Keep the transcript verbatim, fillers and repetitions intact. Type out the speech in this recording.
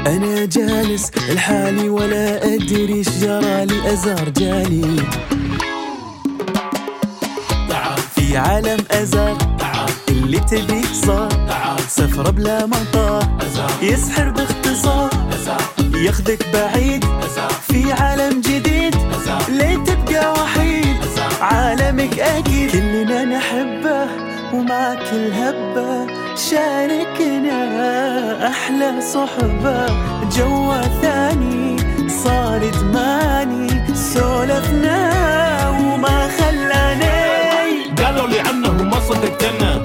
أنا جالس لحالي ولا أدري إيش جرى لي، أزار جالي في عالم أزار، اللي تبي صار، سفر بلا مطار، يسحر باختصار، ياخدك بعيد في عالم جديد، ليه تبقى وحيد عالمك أكيد. كلنا نحبه ومع كل هبة شاركنا أحلى صحبة، جوا ثاني صار إدماني، سولفنا وما خلاني. قالوا لي عنه ما صدقتنا،